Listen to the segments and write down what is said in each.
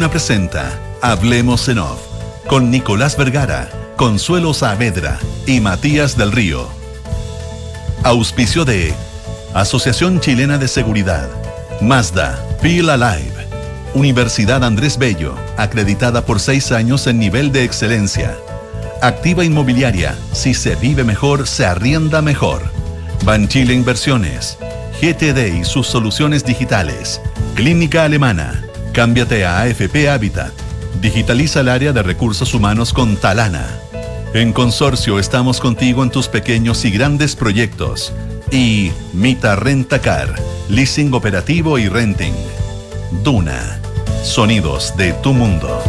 Duna presenta Hablemos en Off con Nicolás Vergara, Consuelo Saavedra y Matías del Río. Auspicio de Asociación Chilena de Seguridad, Mazda, Feel Alive, Universidad Andrés Bello, acreditada por 6 años en nivel de excelencia. Activa Inmobiliaria, si se vive mejor, se arrienda mejor. Banchile Inversiones, GTD y sus soluciones digitales. Clínica Alemana, cámbiate a AFP Habitat. Digitaliza el área de recursos humanos con Talana. En Consorcio estamos contigo en tus pequeños y grandes proyectos. Y Mita Rentacar, leasing operativo y renting. Duna, sonidos de tu mundo.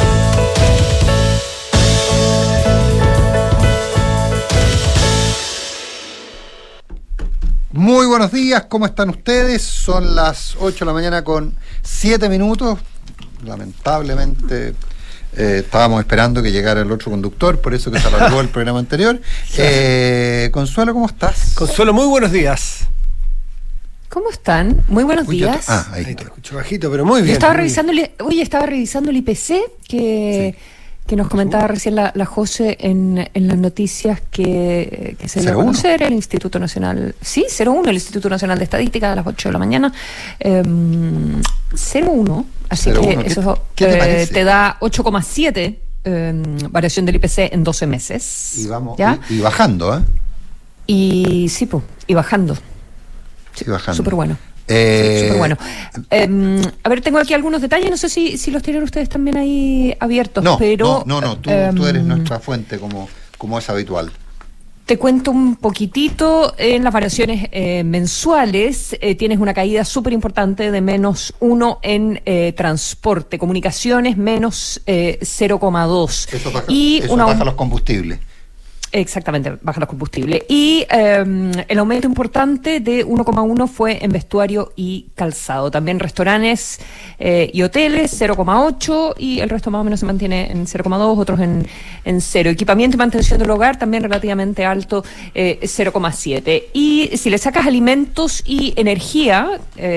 Muy buenos días, ¿cómo están ustedes? Son las 8 de la mañana con 7 minutos. Lamentablemente estábamos esperando que llegara el otro conductor, por eso que se alargó el programa anterior. Consuelo, ¿cómo estás? Consuelo, muy buenos días. ¿Cómo están? Muy buenos días. Ahí te escucho bajito, pero muy bien. Estaba revisando el IPC que nos comentaba recién la José en las noticias que se dio a conocer el Instituto Nacional. Sí, 01, el Instituto Nacional de Estadística a las 8 de la mañana. 01, así 0, que eso te da 8,7 variación del IPC en 12 meses. Y vamos, y bajando, ¿eh? Y sí, pues, y bajando. Sí, bajando. Súper bueno. Súper bueno. A ver, tengo aquí algunos detalles, no sé si los tienen ustedes también ahí abiertos. No, pero tú eres nuestra fuente como es habitual. Te cuento un poquitito. En las variaciones mensuales tienes una caída súper importante de -1 en transporte, comunicaciones menos 0,2. Eso baja los combustibles. Exactamente, baja los combustibles. Y el aumento importante de 1,1 fue en vestuario y calzado. También restaurantes y hoteles, 0,8, y el resto más o menos se mantiene en 0,2, otros en 0. Equipamiento y mantención del hogar también relativamente alto, 0,7. Y si le sacas alimentos y energía,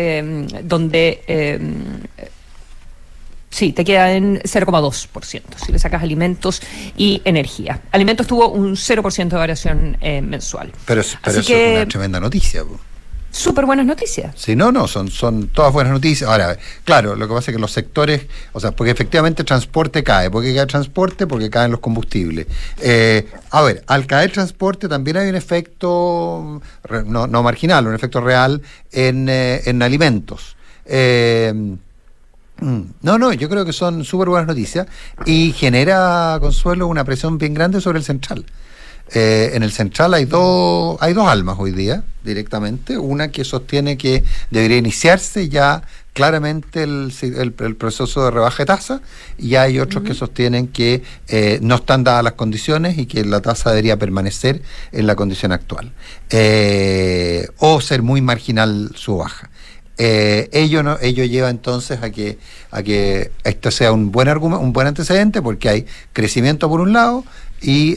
sí, te queda en 0,2%, si le sacas alimentos y energía. Alimentos tuvo un 0% de variación mensual. Pero eso es una tremenda noticia. Súper buenas noticias. Sí, son todas buenas noticias. Ahora, claro, lo que pasa es que los sectores, porque efectivamente el transporte cae. ¿Por qué cae el transporte? Porque caen los combustibles. Al caer transporte también hay un efecto, no marginal, un efecto real en alimentos. Yo creo que son súper buenas noticias y genera, Consuelo, una presión bien grande sobre el central. En el central hay dos almas hoy día, directamente. Una que sostiene que debería iniciarse ya claramente el proceso de rebaja de tasa, y hay otros que sostienen que no están dadas las condiciones y que la tasa debería permanecer en la condición actual, o ser muy marginal su baja. Ello lleva entonces a que esto sea un buen argumento, un buen antecedente, porque hay crecimiento por un lado y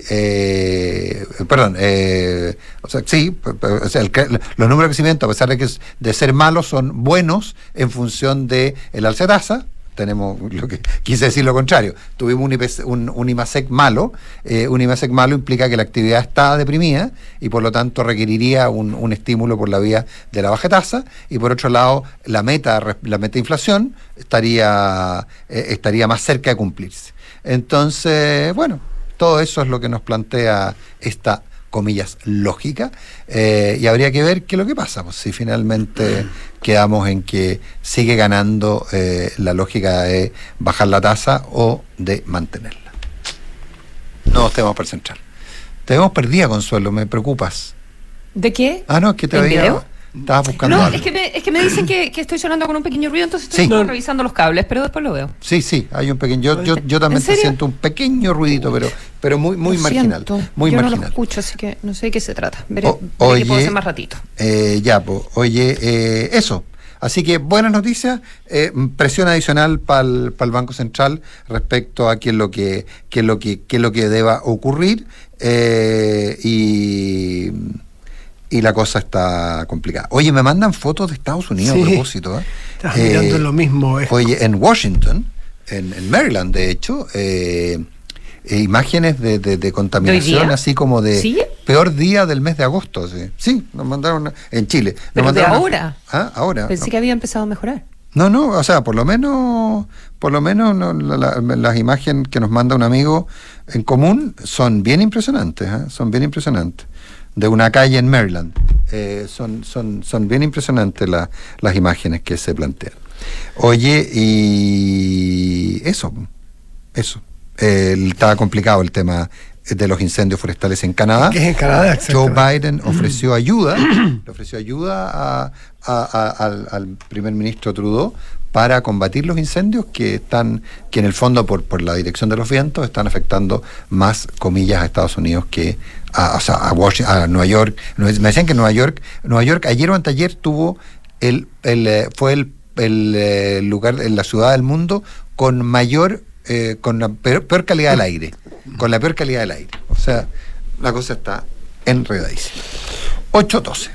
los números de crecimiento, a pesar de ser malos, son buenos en función de el alza de tasa. Tenemos, lo que quise decir lo contrario, tuvimos un IMASEC malo. Un IMASEC malo implica que la actividad está deprimida y por lo tanto requeriría un estímulo por la vía de la baja tasa, y por otro lado la meta de inflación estaría más cerca de cumplirse. Entonces, todo eso es lo que nos plantea esta, comillas, lógica, y habría que ver qué es lo que pasa, si finalmente quedamos en que sigue ganando la lógica de bajar la tasa o de mantenerla. No estemos para el central. Te vemos perdida, Consuelo, me preocupas. ¿De qué? No, es que te veía. Estabas buscando algo. Es que me dicen que estoy sonando con un pequeño ruido, entonces estoy revisando los cables, pero después lo veo. Sí, hay un pequeño. Yo también te siento un pequeño ruidito, pero muy marginal. Muy yo marginal. No lo escucho, así que no sé de qué se trata. Veré qué puedo hacer más ratito. Eso. Así que buenas noticias, presión adicional para el Banco Central respecto a qué es lo que deba ocurrir, y la cosa está complicada. Oye, me mandan fotos de Estados Unidos a propósito. Estás mirando lo mismo. Oye, en Washington, en Maryland, de hecho, imágenes de contaminación, así como de ¿Sí? peor día del mes de agosto. Sí, nos mandaron en Chile. Nos Pero de mandaron ahora. Ahora. Pensé que había empezado a mejorar. No, o sea, por lo menos no, las imágenes que nos manda un amigo en común son bien impresionantes, son bien impresionantes. De una calle en Maryland. Son bien impresionantes las imágenes que se plantean. Oye, y eso. Estaba complicado el tema de los incendios forestales en Canadá. Que es en Canadá, Joe Biden ofreció ayuda, le ofreció ayuda al primer ministro Trudeau para combatir los incendios que en el fondo por la dirección de los vientos están afectando más, comillas, a Estados Unidos que a Washington, a Nueva York. Me decían que Nueva York ayer o anteayer tuvo fue el lugar, en la ciudad del mundo con mayor con la peor calidad del aire, o sea, la cosa está enredadísima. 8:12.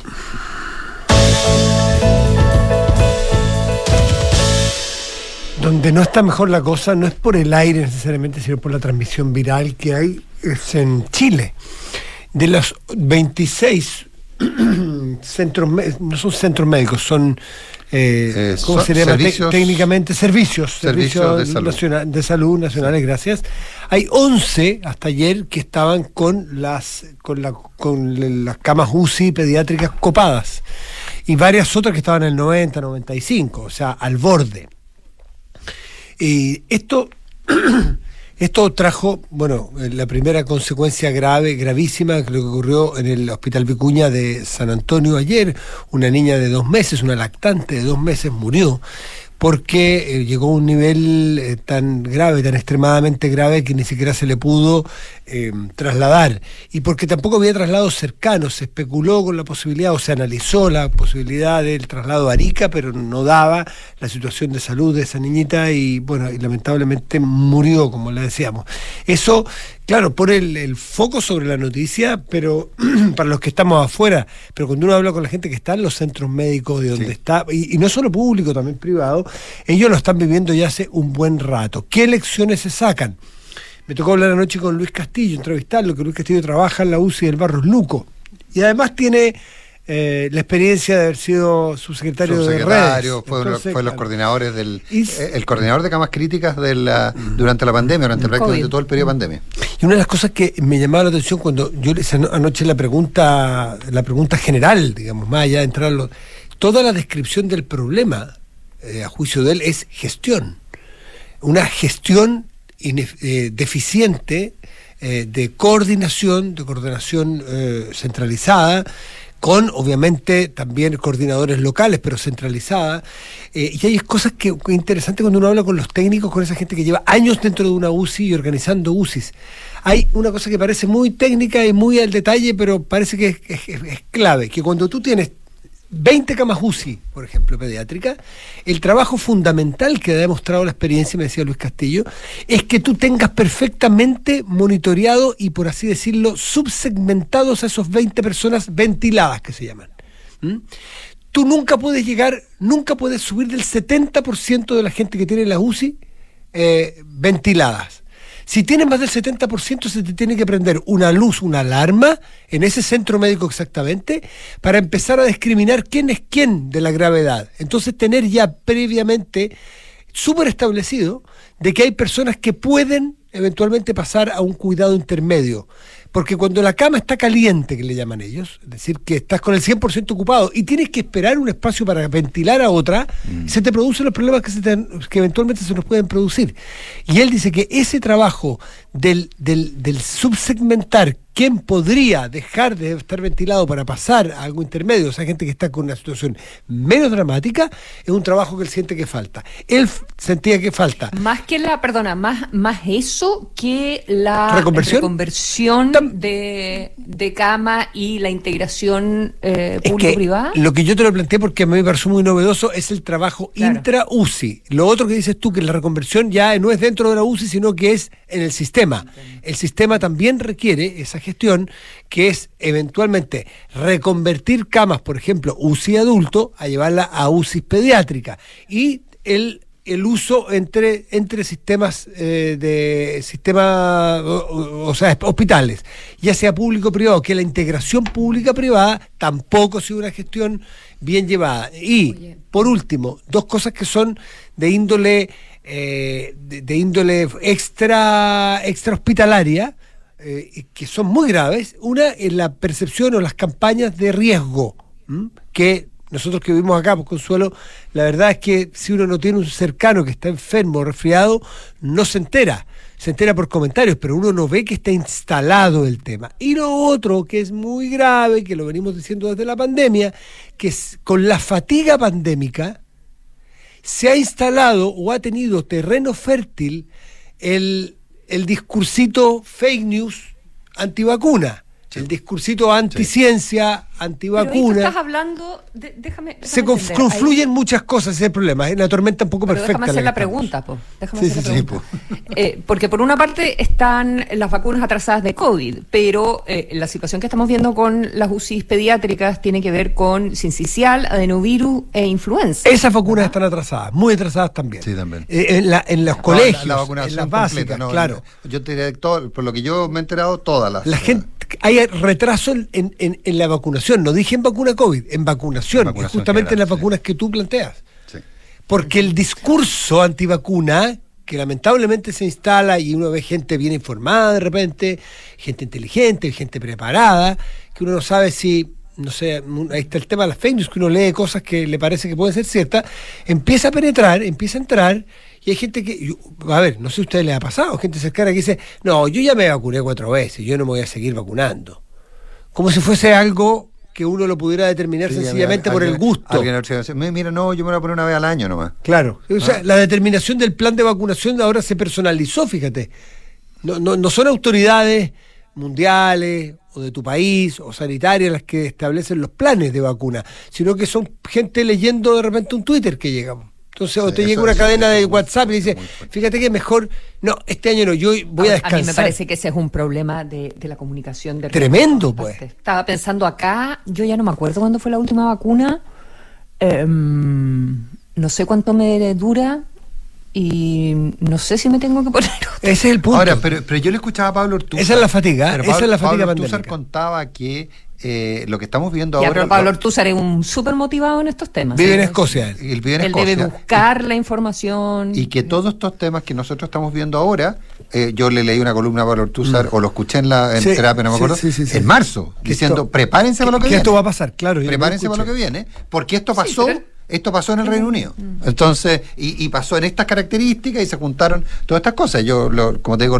Donde no está mejor la cosa no es por el aire necesariamente, sino por la transmisión viral que hay, es en Chile. De los 26 centros, no son centros médicos, son ¿cómo se llama técnicamente? Servicios de salud nacionales, gracias. Hay 11 hasta ayer que estaban con las camas UCI pediátricas copadas y varias otras que estaban en el 90, 95, o sea, al borde. Y esto trajo, la primera consecuencia gravísima, que lo que ocurrió en el Hospital Vicuña de San Antonio ayer. Una niña de 2 meses, una lactante de 2 meses, murió porque llegó a un nivel tan grave, tan extremadamente grave, que ni siquiera se le pudo trasladar. Y porque tampoco había traslados cercanos, se especuló con la posibilidad, o se analizó la posibilidad del traslado a Arica, pero no daba la situación de salud de esa niñita y lamentablemente murió, como le decíamos. Eso, claro, pone el foco sobre la noticia, pero para los que estamos afuera, pero cuando uno habla con la gente que está en los centros médicos, de donde está, y no solo público, también privado, ellos lo están viviendo ya hace un buen rato. ¿Qué lecciones se sacan? Me tocó hablar anoche con Luis Castillo, entrevistarlo, que Luis Castillo trabaja en la UCI del Barros Luco, y además tiene la experiencia de haber sido subsecretario de redes. Fue los coordinadores el coordinador de camas críticas durante la pandemia, durante prácticamente todo el periodo de pandemia. Y una de las cosas que me llamaba la atención cuando yo le hice anoche la pregunta general, digamos, más allá de entrar toda la descripción del problema, a juicio de él, es gestión. Una gestión deficiente de coordinación centralizada, con obviamente también coordinadores locales, pero centralizada. Y hay cosas que interesantes cuando uno habla con los técnicos, con esa gente que lleva años dentro de una UCI y organizando UCIs. Hay una cosa que parece muy técnica y muy al detalle, pero parece que es clave, que cuando tú tienes 20 camas UCI, por ejemplo, pediátrica, el trabajo fundamental que ha demostrado la experiencia, me decía Luis Castillo, es que tú tengas perfectamente monitoreado y, por así decirlo, subsegmentados a esos 20 personas ventiladas, que se llaman. Tú nunca puedes subir del 70% de la gente que tiene las UCI ventiladas. Si tienes más del 70%, se te tiene que prender una luz, una alarma, en ese centro médico exactamente, para empezar a discriminar quién es quién de la gravedad. Entonces, tener ya previamente súper establecido de que hay personas que pueden eventualmente pasar a un cuidado intermedio. Porque cuando la cama está caliente, que le llaman ellos, es decir, que estás con el 100% ocupado y tienes que esperar un espacio para ventilar a otra, se te producen los problemas que eventualmente se nos pueden producir. Y él dice que ese trabajo del subsegmentar quién podría dejar de estar ventilado para pasar a algo intermedio, o sea, gente que está con una situación menos dramática, es un trabajo que él siente que falta. Él sentía que falta. Más eso que la reconversión de cama y la integración público-privada. Lo que yo te lo planteé, porque a mí me pareció muy novedoso, es el trabajo intra-UCI. Lo otro que dices tú, que la reconversión ya no es dentro de la UCI, sino que es en el sistema. El sistema también requiere esa gestión, que es eventualmente reconvertir camas, por ejemplo, UCI adulto, a llevarla a UCI pediátrica. Y el el uso entre sistemas o sea, hospitales, ya sea público o privado, que la integración pública-privada tampoco ha sido una gestión bien llevada. Y, por último, dos cosas que son de índole extra hospitalaria, que son muy graves. Una es la percepción o las campañas de riesgo, que nosotros que vivimos acá, pues, Consuelo, la verdad es que si uno no tiene un cercano que está enfermo o resfriado, no se entera por comentarios, pero uno no ve que está instalado el tema. Y lo otro, que es muy grave, que lo venimos diciendo desde la pandemia, que es, con la fatiga pandémica se ha instalado o ha tenido terreno fértil el discursito fake news antivacuna. Sí. El discursito anticiencia, antivacuna. Pero ahí tú estás hablando, déjame se confluyen muchas cosas, ese es el problema. Es una tormenta un poco pero perfecta. Déjame hacer la pregunta, po. Déjame hacer la pregunta. Porque por una parte están las vacunas atrasadas de COVID, pero la situación que estamos viendo con las UCIs pediátricas tiene que ver con sincicial, adenovirus e influenza. Esas vacunas están atrasadas, muy atrasadas también. Sí, también. En los colegios, en las básicas, completa, claro. Yo te diré todo, por lo que yo me he enterado, todas las. La gente, hay retraso en la vacunación, no dije en vacuna COVID, en vacunación justamente general, en las vacunas que tú planteas. Sí. Porque el discurso antivacuna, que lamentablemente se instala y uno ve gente bien informada de repente, gente inteligente, gente preparada, que uno no sabe si, no sé, ahí está el tema de las fake news, que uno lee cosas que le parece que pueden ser ciertas, empieza a penetrar, empieza a entrar, y hay gente que, a ver, no sé si a ustedes les ha pasado, gente cercana que dice, no, yo ya me vacuné 4 veces, yo no me voy a seguir vacunando. Como si fuese algo que uno lo pudiera determinar sencillamente por el gusto. Mira, no, yo me voy a poner una vez al año nomás. Claro, o sea, la determinación del plan de vacunación ahora se personalizó, fíjate. No son autoridades mundiales o de tu país o sanitarias las que establecen los planes de vacuna, sino que son gente leyendo de repente un Twitter que llegamos. Entonces, o te llega una cadena de WhatsApp y dice, fíjate que mejor, no, este año no, yo voy a descansar. A mí me parece que ese es un problema de la comunicación. Tremendo, pues. Estaba pensando acá, yo ya no me acuerdo cuándo fue la última vacuna, no sé cuánto me dura y no sé si me tengo que poner otra. Ese es el punto. Ahora, pero yo le escuchaba a Pablo Ortúzar. Esa es la fatiga, Pablo pandémica. Ortúzar contaba que lo que estamos viendo ya, ahora. Pablo Ortúzar es un súper motivado en estos temas. Vive en Escocia. Él vive en Escocia. Debe buscar la información. Y que todos estos temas que nosotros estamos viendo ahora, yo le leí una columna a Pablo Ortúzar, o lo escuché en terapia, no me acuerdo, en marzo, diciendo, prepárense para lo que viene. Esto va a pasar, claro. Prepárense para lo que viene, porque esto pasó. Esto pasó en el Reino Unido. Entonces, y pasó en estas características y se juntaron todas estas cosas. Yo, como te digo,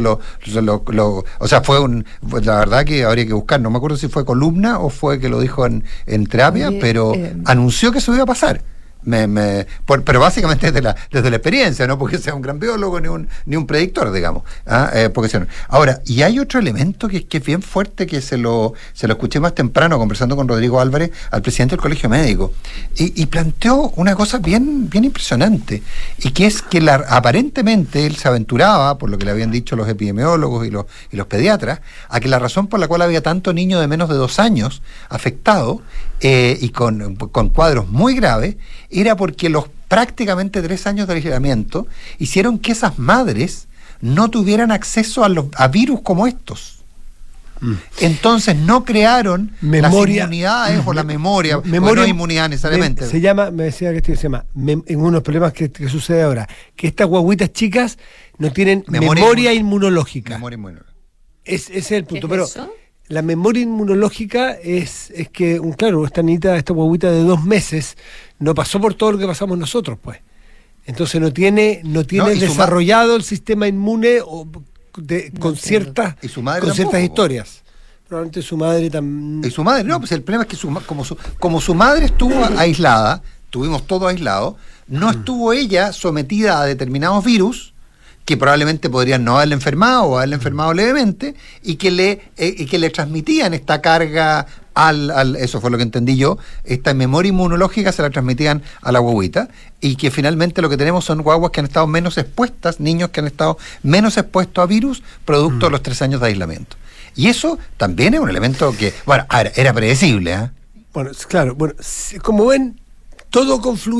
o sea, la verdad que habría que buscar, no me acuerdo si fue columna o fue que lo dijo en terapia, pero anunció que eso iba a pasar. Pero básicamente desde la experiencia, no porque sea un gran biólogo ni un predictor, digamos. Ahora, y hay otro elemento que es bien fuerte, que se lo escuché más temprano conversando con Rodrigo Álvarez, al presidente del Colegio Médico, y planteó una cosa bien impresionante, y que es que aparentemente él se aventuraba, por lo que le habían dicho los epidemiólogos y los pediatras, a que la razón por la cual había tanto niño de menos de 2 años afectado y con cuadros muy graves, era porque los prácticamente 3 años de aislamiento hicieron que esas madres no tuvieran acceso a virus como estos. Entonces no crearon las inmunidades o la memoria no inmunidad necesariamente. Se llama, me decía que se llama, en uno de los problemas que sucede ahora, que estas guaguitas chicas no tienen memoria inmunológica. Ese es el punto. Pero eso? La memoria inmunológica es que, claro, esta guaguita de 2 meses no pasó por todo lo que pasamos nosotros, pues. Entonces no tiene desarrollado el sistema inmune con ciertas historias. Probablemente su madre también. Y su madre, no, pues el problema es que como su madre estuvo aislada, tuvimos todo aislado, no estuvo ella sometida a determinados virus que probablemente podrían no haberle enfermado o haberle enfermado levemente, y que le transmitían esta carga eso fue lo que entendí yo, esta memoria inmunológica se la transmitían a la guaguita, y que finalmente lo que tenemos son guaguas que han estado menos expuestas, niños que han estado menos expuestos a virus, producto de los 3 años de aislamiento. Y eso también es un elemento que, bueno, era predecible, ¿eh? Bueno, claro, como ven, todo confluido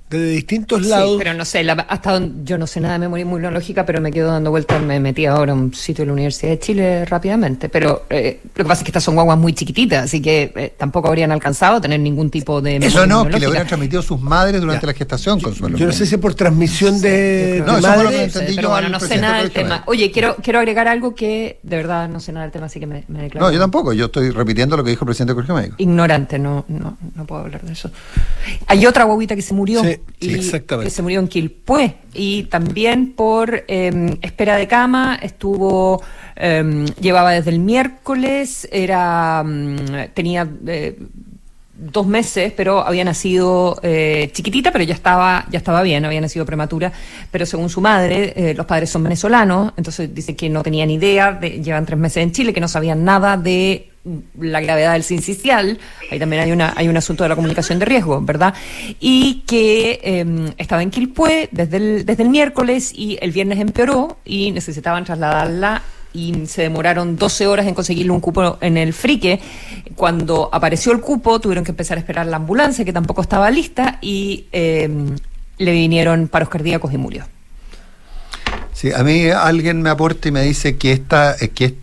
desde distintos Sí, lados. pero no sé, hasta donde, yo no sé nada de memoria inmunológica, pero me quedo dando vueltas, me metí ahora a un sitio de la Universidad de Chile rápidamente, pero lo que pasa es que estas son guaguas muy chiquititas, así que tampoco habrían alcanzado a tener ningún tipo de memoria Eso no, que le inmunológica. hubieran transmitido sus madres durante la gestación, Consuelo. Yo no sé si por transmisión de No, eso fue lo que madre. entendí Pero yo bueno, al no sé presidente nada del Colegio tema. Médico. Oye, quiero agregar algo que de verdad no sé nada del tema, así que me declaro. No, yo tampoco, yo estoy repitiendo lo que dijo el presidente del Colegio Médico. Ignorante, no puedo hablar de eso. Hay otra guaguita que se murió, Sí, y exactamente. que se murió en Quilpué, y también por espera de cama, llevaba desde el miércoles, tenía 2 meses, pero había nacido chiquitita, pero ya estaba bien, había nacido prematura, pero según su madre, los padres son venezolanos, entonces dice que no tenían idea, llevan 3 meses en Chile, que no sabían nada de la gravedad del sincicial. Ahí también hay un asunto de la comunicación de riesgo, ¿verdad? Y que estaba en Quilpué desde el miércoles, y el viernes empeoró y necesitaban trasladarla, y se demoraron 12 horas en conseguirle un cupo en el Frique. Cuando apareció el cupo, tuvieron que empezar a esperar la ambulancia, que tampoco estaba lista, y le vinieron paros cardíacos y murió. Sí, a mí alguien me aporta y me dice que esta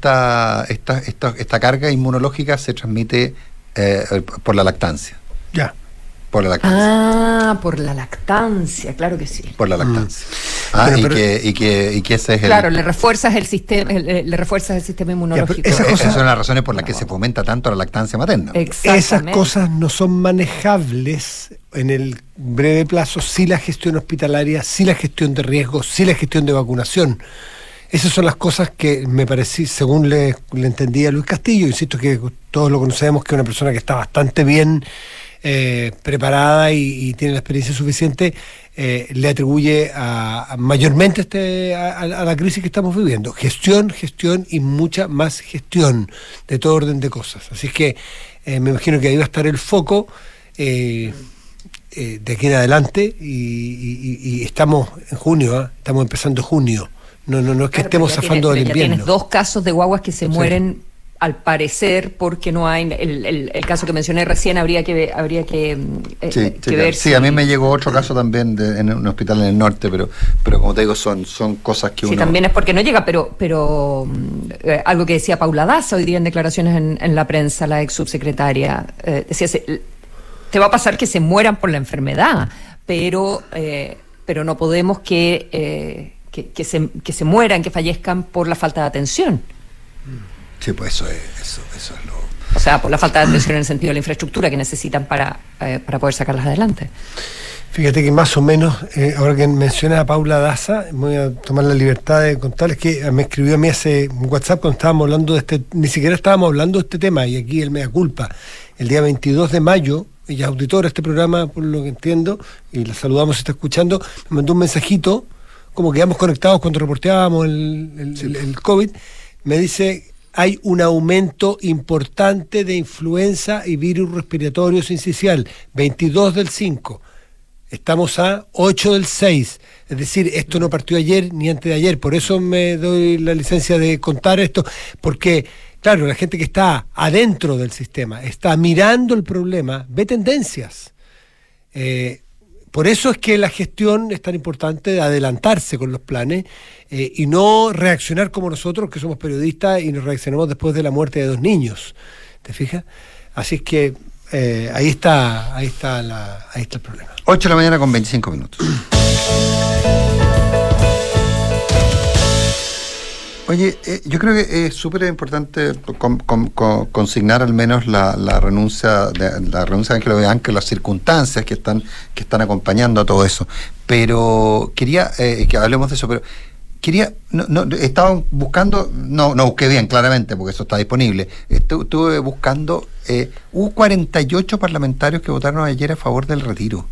carga inmunológica se transmite por la lactancia. Ya. Por la lactancia. Por la lactancia, claro que sí. Por la lactancia. Pero- Y que ese es el... Claro, le refuerzas el sistema inmunológico. Ya, pero esas Esas son las razones por las que se fomenta tanto la lactancia materna. Esas cosas no son manejables en el breve plazo si la gestión hospitalaria, si la gestión de riesgos, si la gestión de vacunación. Esas son las cosas que me pareció, según le entendí a Luis Castillo, insisto que todos lo conocemos, que es una persona que está bastante bien preparada y tiene la experiencia suficiente, le atribuye mayormente a la crisis que estamos viviendo. Gestión y mucha más gestión de todo orden de cosas. Así que me imagino que ahí va a estar el foco de aquí en adelante, y estamos en junio, estamos empezando junio. No es que estemos zafando del invierno. Tienes 2 casos de guaguas que se mueren, al parecer, porque no hay el caso que mencioné recién. Habría que ver. Sí, a mí me llegó otro caso también en un hospital en el norte, pero como te digo, son cosas que Sí, uno... también es porque no llega, pero algo que decía Paula Daza hoy día en declaraciones en la prensa, la ex subsecretaria, decía, te va a pasar que se mueran por la enfermedad, pero no podemos que se mueran, que fallezcan por la falta de atención. Sí, pues eso es lo... O sea, por la falta de atención en el sentido de la infraestructura que necesitan para poder sacarlas adelante. Fíjate que más o menos, ahora que mencionas a Paula Daza, voy a tomar la libertad de contarles que me escribió a mí hace un WhatsApp cuando estábamos hablando ni siquiera estábamos hablando de este tema, y aquí el mea culpa. El día 22 de mayo, ella es auditora de este programa, por lo que entiendo, y la saludamos si está escuchando, me mandó un mensajito, como quedamos conectados cuando reporteábamos el COVID, me dice: hay un aumento importante de influenza y virus respiratorio sincicial, 22 del 5. Estamos a 8 del 6. Es decir, esto no partió ayer ni antes de ayer. Por eso me doy la licencia de contar esto, porque, claro, la gente que está adentro del sistema, está mirando el problema, ve tendencias. Por eso es que la gestión es tan importante, de adelantarse con los planes y no reaccionar como nosotros, que somos periodistas y nos reaccionamos después de la muerte de 2 niños. ¿Te fijas? Así es que ahí está el problema. 8 de la mañana con 25 minutos. Oye, yo creo que es súper importante consignar al menos la renuncia de Ángelo Beanque, las circunstancias que están acompañando a todo eso. Pero quería que hablemos de eso, pero estaba buscando, no busqué bien claramente porque eso está disponible. Estuve buscando, hubo 48 parlamentarios que votaron ayer a favor del retiro.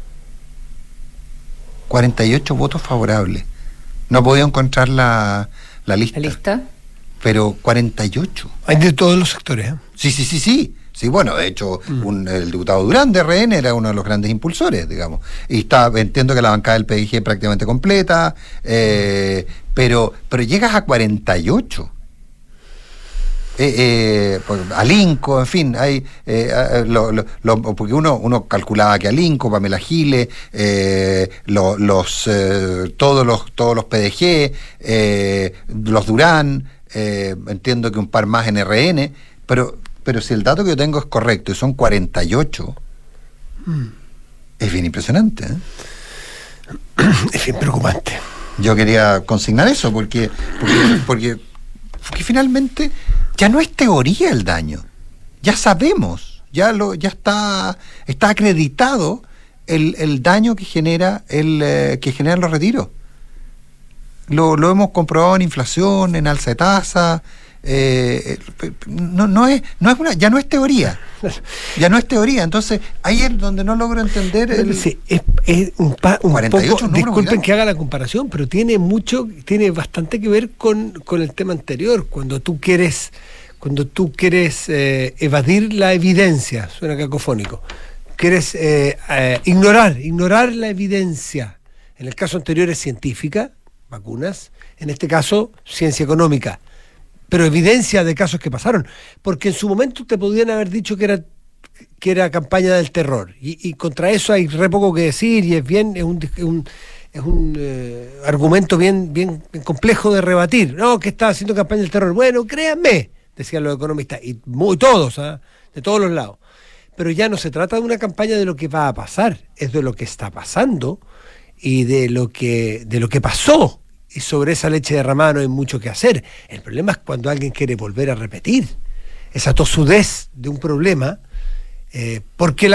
48 votos favorables. No he podido encontrar la lista. ¿La lista? Pero 48. Hay de todos los sectores, ¿eh? Sí. Sí, bueno, de hecho, el diputado Durán de RN era uno de los grandes impulsores, digamos. Y entiendo que la bancada del PIG es prácticamente completa, pero llegas a 48. Alinco, en fin, hay porque uno calculaba que Alinco, Pamela Giles, todos los PDG, los Durán, entiendo que un par más en RN, pero si el dato que yo tengo es correcto y son 48, es bien impresionante, ¿eh? Es bien preocupante. Yo quería consignar eso porque finalmente ya no es teoría el daño, ya sabemos, ya está acreditado el daño que generan los retiros. Lo hemos comprobado en inflación, en alza de tasa. Ya no es teoría. Entonces ahí es donde no logro entender sí, es un 48 poco, disculpen que haga la comparación, pero tiene bastante que ver con el tema anterior. Cuando tú quieres evadir la evidencia, suena cacofónico, quieres ignorar la evidencia. En el caso anterior es científica, vacunas, en este caso ciencia económica, pero evidencia de casos que pasaron, porque en su momento te podían haber dicho que era campaña del terror, y contra eso hay re poco que decir, y es un argumento bien complejo de rebatir. No, que está haciendo campaña del terror. Bueno, créanme, decían los economistas, y todos, de todos los lados. Pero ya no se trata de una campaña de lo que va a pasar, es de lo que está pasando y de lo que pasó. Y sobre esa leche derramada no hay mucho que hacer. El problema es cuando alguien quiere volver a repetir esa tosudez de un problema, porque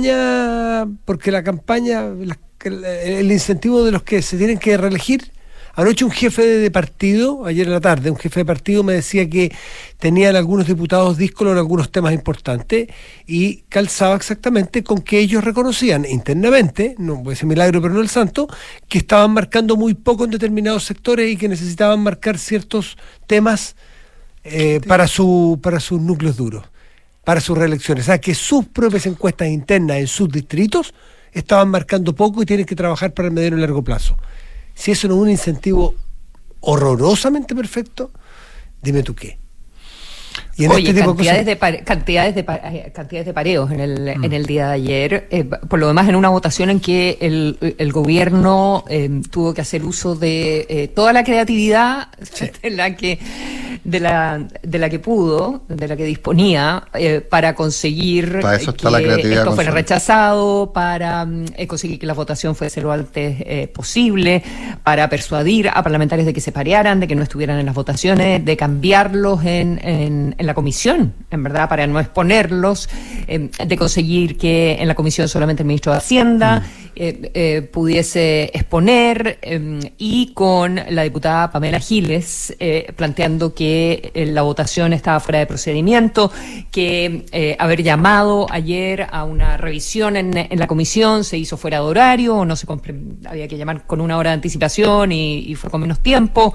el incentivo de los que se tienen que reelegir. Anoche un jefe de partido, ayer en la tarde, un jefe de partido me decía que tenían algunos diputados díscolos en algunos temas importantes y calzaba exactamente con que ellos reconocían internamente, no voy a decir milagro pero no el santo, que estaban marcando muy poco en determinados sectores y que necesitaban marcar ciertos temas para sus núcleos duros, para sus reelecciones. O sea, que sus propias encuestas internas en sus distritos estaban marcando poco y tienen que trabajar para el mediano y largo plazo. Si eso no es un incentivo horrorosamente perfecto, dime tú qué. Y en este tipo cantidades de pareos en el día de ayer. Por lo demás, en una votación en que el gobierno tuvo que hacer uso de toda la creatividad de la que pudo, de la que disponía, para conseguir para eso está que esto fuera rechazado, para conseguir que la votación fuese lo antes posible, para persuadir a parlamentarios de que se parearan, de que no estuvieran en las votaciones, de cambiarlos en la comisión, en verdad, para no exponerlos, de conseguir que en la comisión solamente el ministro de Hacienda pudiese exponer, y con la diputada Pamela Giles planteando que la votación estaba fuera de procedimiento, que haber llamado ayer a una revisión en la comisión se hizo fuera de horario, o no se había que llamar con una hora de anticipación y fue con menos tiempo,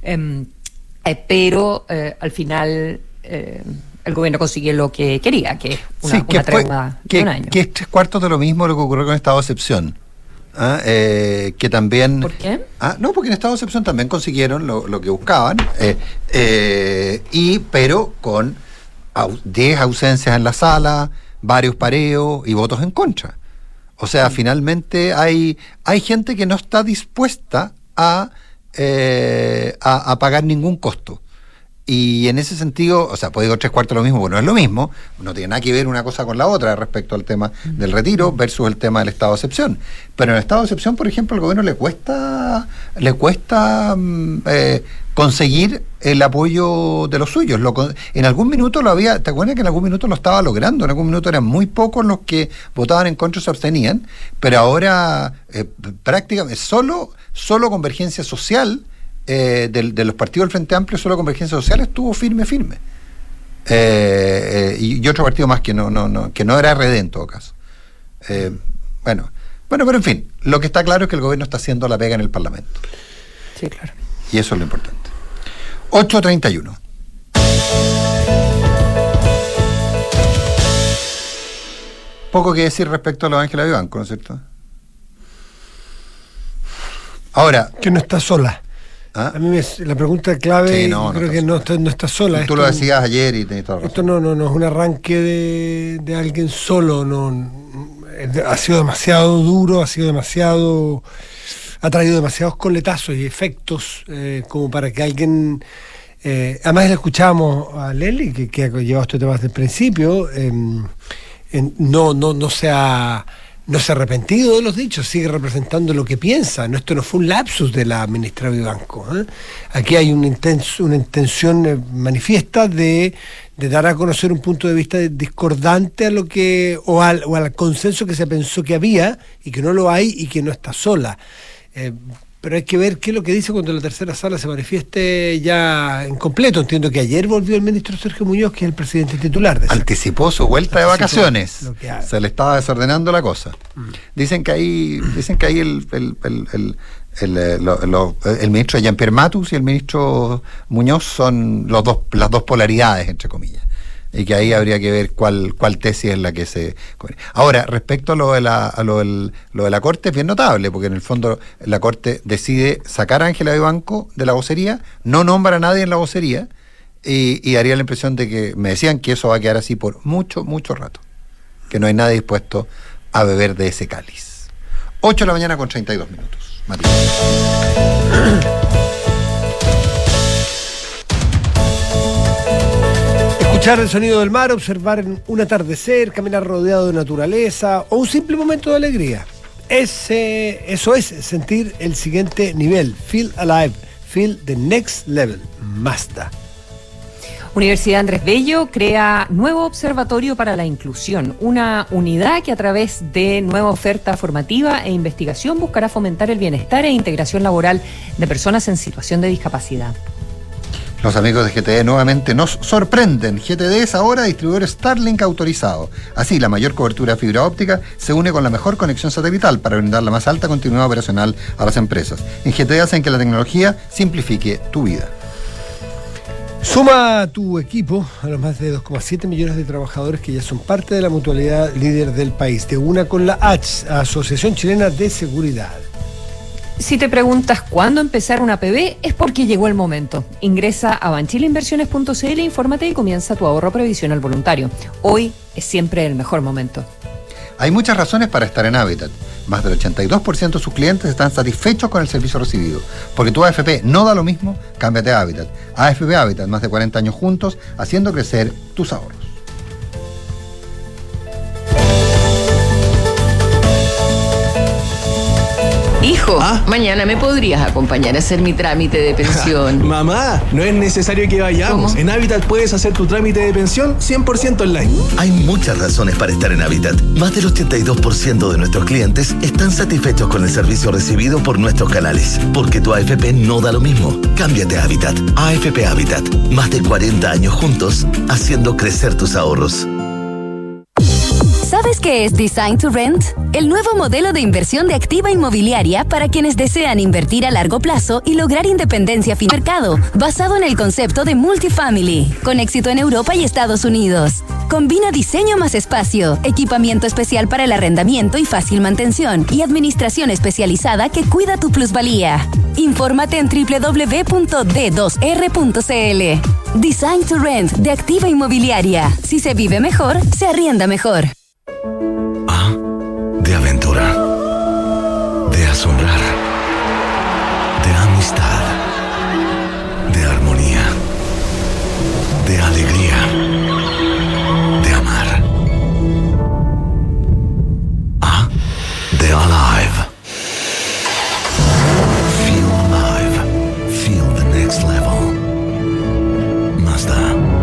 pero al final el gobierno consigue lo que quería, que es una tregua de un año. Que es 3/4 de lo mismo lo que ocurrió con estado de excepción. Que también... ¿Por qué? No, porque en estado de excepción también consiguieron lo que buscaban, pero con 10 ausencias en la sala, varios pareos y votos en contra. O sea, finalmente hay gente que no está dispuesta a pagar ningún costo. Y en ese sentido, o sea, pues digo 3/4 lo mismo, bueno, no es lo mismo, no tiene nada que ver una cosa con la otra respecto al tema del retiro versus el tema del estado de excepción. Pero en el estado de excepción, por ejemplo, al gobierno le cuesta conseguir el apoyo de los suyos. En algún minuto lo había, ¿te acuerdas que en algún minuto lo estaba logrando? En algún minuto eran muy pocos los que votaban en contra y se abstenían, pero ahora prácticamente solo Convergencia Social, de los partidos del Frente Amplio, solo Convergencia Social estuvo firme. Y otro partido más que no era RD en todo caso. Bueno, pero en fin, lo que está claro es que el gobierno está haciendo la pega en el Parlamento. Sí, claro. Y eso es lo importante. 8:31. Poco que decir respecto a lo de Ángela Vivanco, ¿no es cierto? Ahora, que no está sola. ¿Ah? A mí la pregunta clave, Sí, no, creo no que está no está sola. Tú lo decías ayer y tenés toda la razón. Esto no es un arranque de alguien solo, ha sido demasiado duro, ha traído demasiados coletazos y efectos como para que alguien... además le escuchábamos a Lely, que ha llevado este tema desde el principio, no se ha arrepentido de los dichos, sigue representando lo que piensa. Esto no fue un lapsus de la ministra Vivanco. Aquí hay una intención manifiesta de dar a conocer un punto de vista discordante a lo que o al consenso que se pensó que había y que no lo hay y que no está sola. Pero hay que ver qué es lo que dice cuando la tercera sala se manifieste ya en completo. Entiendo que ayer volvió el ministro Sergio Muñoz, que es el presidente titular de Anticipó su vuelta de vacaciones. Se le estaba desordenando la cosa. Dicen que ahí el ministro Jean-Pierre Matus y el ministro Muñoz son las dos polaridades, entre comillas. Y que ahí habría que ver cuál tesis es la que se... Ahora, respecto a lo de la Corte, es bien notable, porque en el fondo la Corte decide sacar a Ángela Vivanco de la vocería, no nombra a nadie en la vocería, y daría la impresión de que me decían que eso va a quedar así por mucho, mucho rato, que no hay nadie dispuesto a beber de ese cáliz. 8 de la mañana con 32 minutos. Matías. Escuchar el sonido del mar, observar un atardecer, caminar rodeado de naturaleza o un simple momento de alegría. Eso es sentir el siguiente nivel. Feel alive, feel the next level. Mazda. Universidad Andrés Bello crea nuevo observatorio para la inclusión, una unidad que a través de nueva oferta formativa e investigación buscará fomentar el bienestar e integración laboral de personas en situación de discapacidad. Los amigos de GTE nuevamente nos sorprenden. GTE es ahora distribuidor Starlink autorizado. Así, la mayor cobertura de fibra óptica se une con la mejor conexión satelital para brindar la más alta continuidad operacional a las empresas. En GTE hacen que la tecnología simplifique tu vida. Suma a tu equipo a los más de 2,7 millones de trabajadores que ya son parte de la mutualidad líder del país. Te una con la ACH, Asociación Chilena de Seguridad. Si te preguntas cuándo empezar una APB, es porque llegó el momento. Ingresa a banchileinversiones.cl, infórmate y comienza tu ahorro previsional voluntario. Hoy es siempre el mejor momento. Hay muchas razones para estar en Habitat. Más del 82% de sus clientes están satisfechos con el servicio recibido. Porque tu AFP no da lo mismo, cámbiate a Habitat. AFP Habitat, más de 40 años juntos, haciendo crecer tus ahorros. Hijo, mañana me podrías acompañar a hacer mi trámite de pensión. Mamá, no es necesario que vayamos. ¿Cómo? En Habitat puedes hacer tu trámite de pensión 100% online. Hay muchas razones para estar en Habitat. Más del 82% de nuestros clientes están satisfechos con el servicio recibido por nuestros canales. Porque tu AFP no da lo mismo. Cámbiate a Habitat. AFP Habitat. Más de 40 años juntos, haciendo crecer tus ahorros. ¿Sabes qué es Design to Rent? El nuevo modelo de inversión de activa inmobiliaria para quienes desean invertir a largo plazo y lograr independencia financiera, basado en el concepto de multifamily, con éxito en Europa y Estados Unidos. Combina diseño más espacio, equipamiento especial para el arrendamiento y fácil mantención, y administración especializada que cuida tu plusvalía. Infórmate en www.d2r.cl. Design to Rent de activa inmobiliaria. Si se vive mejor, se arrienda mejor. A de aventura, de asombrar, de amistad, de armonía, de alegría, de amar. A de alive. Feel alive. Feel the next level. Mazda.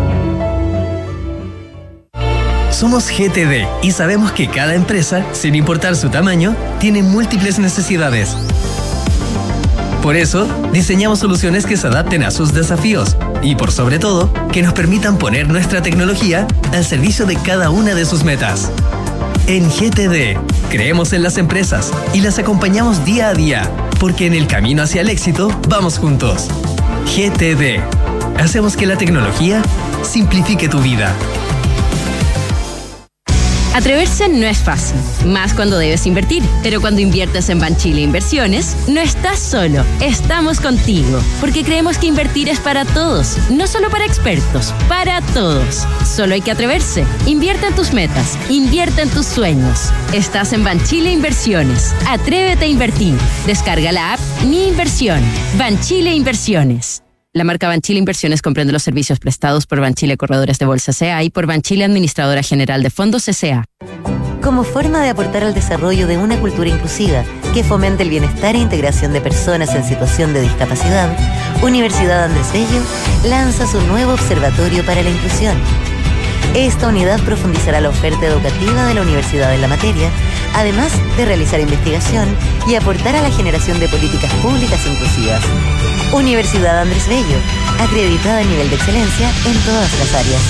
Somos GTD y sabemos que cada empresa, sin importar su tamaño, tiene múltiples necesidades. Por eso, diseñamos soluciones que se adapten a sus desafíos y, por sobre todo, que nos permitan poner nuestra tecnología al servicio de cada una de sus metas. En GTD, creemos en las empresas y las acompañamos día a día, porque en el camino hacia el éxito vamos juntos. GTD. Hacemos que la tecnología simplifique tu vida. Atreverse no es fácil, más cuando debes invertir. Pero cuando inviertes en Banchile Inversiones, no estás solo, estamos contigo. Porque creemos que invertir es para todos, no solo para expertos, para todos. Solo hay que atreverse. Invierte en tus metas, invierte en tus sueños. Estás en Banchile Inversiones. Atrévete a invertir. Descarga la app Mi Inversión. Banchile Inversiones. La marca Banchile Inversiones comprende los servicios prestados por Banchile Corredores de Bolsa S.A. y por Banchile Administradora General de Fondos S.A. Como forma de aportar al desarrollo de una cultura inclusiva que fomente el bienestar e integración de personas en situación de discapacidad, Universidad Andrés Bello lanza su nuevo Observatorio para la Inclusión. Esta unidad profundizará la oferta educativa de la universidad en la materia, además de realizar investigación y aportar a la generación de políticas públicas inclusivas. Universidad Andrés Bello, acreditada a nivel de excelencia en todas las áreas.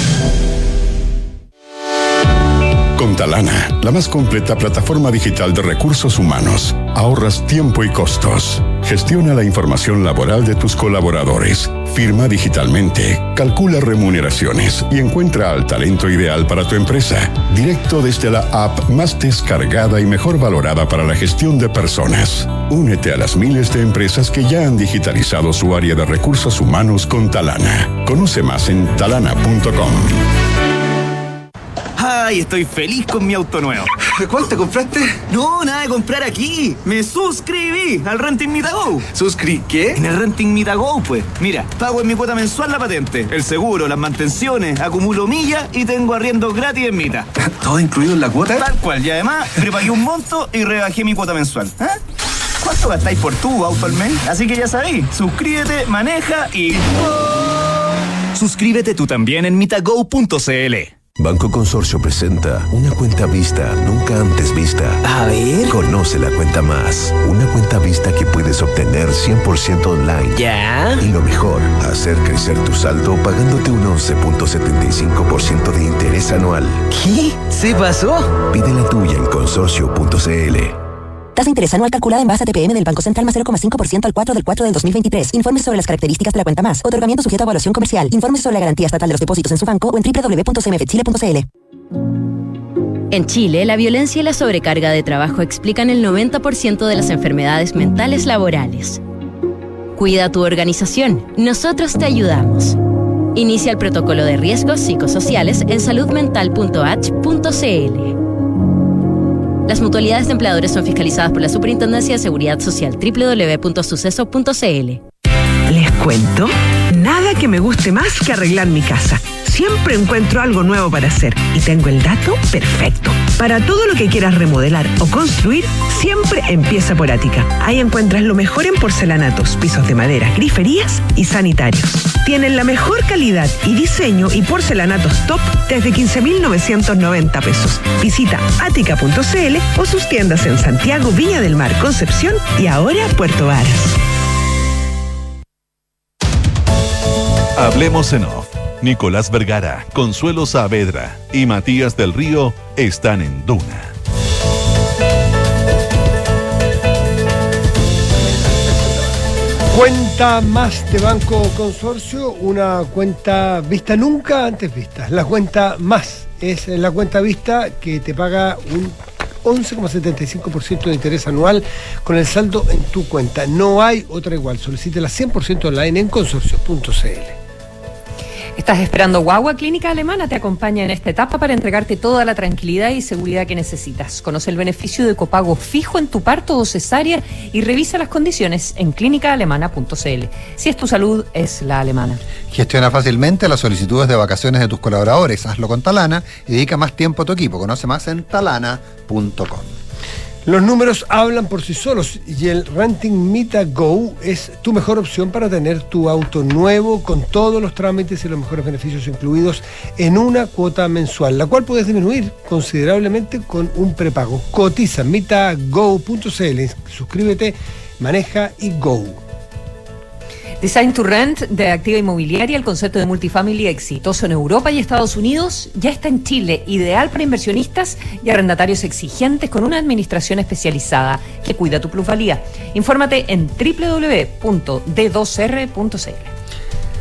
Con Talana, la más completa plataforma digital de recursos humanos, ahorras tiempo y costos. Gestiona la información laboral de tus colaboradores, firma digitalmente, calcula remuneraciones y encuentra al talento ideal para tu empresa, directo desde la app más descargada y mejor valorada para la gestión de personas. Únete a las miles de empresas que ya han digitalizado su área de recursos humanos con Talana. Conoce más en talana.com. Ay, estoy feliz con mi auto nuevo. ¿Cuál te compraste? No, nada de comprar aquí. Me suscribí al Renting Mita Go. ¿Qué? En el Renting Mita Go, pues. Mira, pago en mi cuota mensual la patente, el seguro, las mantenciones, acumulo millas y tengo arriendo gratis en Mita. ¿Todo incluido en la cuota? Tal cual, y además prepagué un monto y rebajé mi cuota mensual. ¿Cuánto gastáis por tu auto al mes? Así que ya sabéis, suscríbete, maneja y... Suscríbete tú también en mitago.cl. Banco Consorcio presenta una cuenta vista nunca antes vista. A ver. Conoce la cuenta más. Una cuenta vista que puedes obtener 100% online. ¿Ya? Y lo mejor, hacer crecer tu saldo pagándote un 11.75% de interés anual. ¿Qué? ¿Se pasó? Pide la tuya en consorcio.cl. Tasa de interés anual calculada en base a TPM del Banco Central más 0,5% al 4 del 2023. Informes sobre las características de la cuenta más. Otorgamiento sujeto a evaluación comercial. Informes sobre la garantía estatal de los depósitos en su banco o en www.cmfchile.cl. En Chile, la violencia y la sobrecarga de trabajo explican el 90% de las enfermedades mentales laborales. Cuida tu organización. Nosotros te ayudamos. Inicia el protocolo de riesgos psicosociales en saludmental.h.cl. Las mutualidades de empleadores son fiscalizadas por la Superintendencia de Seguridad Social, www.suceso.cl. Les cuento, nada que me guste más que arreglar mi casa. Siempre encuentro algo nuevo para hacer y tengo el dato perfecto. Para todo lo que quieras remodelar o construir, siempre empieza por Ática. Ahí encuentras lo mejor en porcelanatos, pisos de madera, griferías y sanitarios. Tienen la mejor calidad y diseño y porcelanatos top desde 15.990 pesos. Visita ática.cl o sus tiendas en Santiago, Viña del Mar, Concepción y ahora Puerto Varas. Hablemos en off. Nicolás Vergara, Consuelo Saavedra y Matías del Río están en Duna. Cuenta más de Banco Consorcio, una cuenta vista nunca antes vista. La cuenta más es la cuenta vista que te paga un 11,75% de interés anual con el saldo en tu cuenta. No hay otra igual. Solicítela 100% online en consorcio.cl. ¿Estás esperando guagua? Clínica Alemana te acompaña en esta etapa para entregarte toda la tranquilidad y seguridad que necesitas. Conoce el beneficio de copago fijo en tu parto o cesárea y revisa las condiciones en clínicaalemana.cl. Si es tu salud, es la alemana. Gestiona fácilmente las solicitudes de vacaciones de tus colaboradores. Hazlo con Talana y dedica más tiempo a tu equipo. Conoce más en talana.com. Los números hablan por sí solos y el Renting Mita Go es tu mejor opción para tener tu auto nuevo con todos los trámites y los mejores beneficios incluidos en una cuota mensual, la cual puedes disminuir considerablemente con un prepago. Cotiza mitago.cl, suscríbete, maneja y go. Design to Rent de Activa Inmobiliaria, el concepto de multifamily exitoso en Europa y Estados Unidos, ya está en Chile, ideal para inversionistas y arrendatarios exigentes con una administración especializada que cuida tu plusvalía. Infórmate en www.d2r.cl.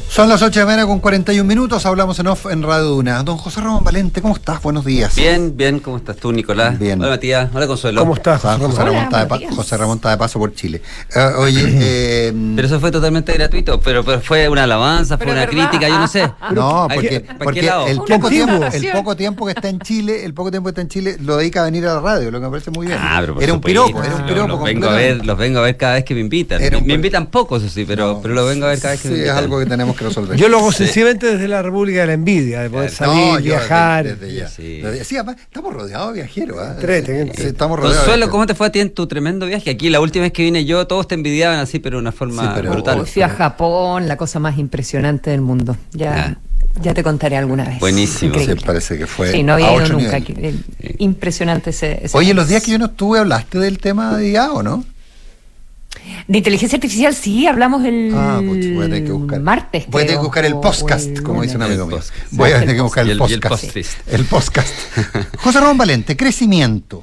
Son las 8 de la mañana con 41 minutos, hablamos en off en Radio Duna. Don José Ramón Valente, ¿cómo estás? Buenos días. Bien, ¿cómo estás tú, Nicolás? Bien. Hola, Matías. Hola, Consuelo. ¿Cómo estás, José Ramón está de paso por Chile. Oye, pero eso fue totalmente gratuito, pero fue una alabanza, fue una crítica, yo no sé. No, porque el poco tiempo que está en Chile, lo dedica a venir a la radio, lo que me parece muy bien. Pero era un piropo. Los vengo a ver cada vez que me invitan. Me invitan pocos, eso sí, pero los vengo a ver cada vez que me invitan. Es algo que tenemos que resolver. Yo lo hago sencillamente desde la República de la Envidia, de poder salir, viajar. Desde ya. Sí, además, estamos rodeados de viajeros. Estamos rodeados. Consuelo, ¿cómo te fue a ti en tu tremendo viaje? Aquí la última vez que vine yo, todos te envidiaban así, pero de una forma brutal. Fui a Japón, la cosa más impresionante del mundo. Ya te contaré alguna vez. Buenísimo. Sí, parece que fue. Sí, no había ido nunca aquí. Impresionante ese Oye, los días que yo no estuve, ¿hablaste del tema de IA o no? De inteligencia artificial, sí, hablamos el martes. Voy a tener que buscar el podcast, como dice un amigo mío. Voy a tener que buscar el podcast. El podcast. José Ramón Valente, crecimiento.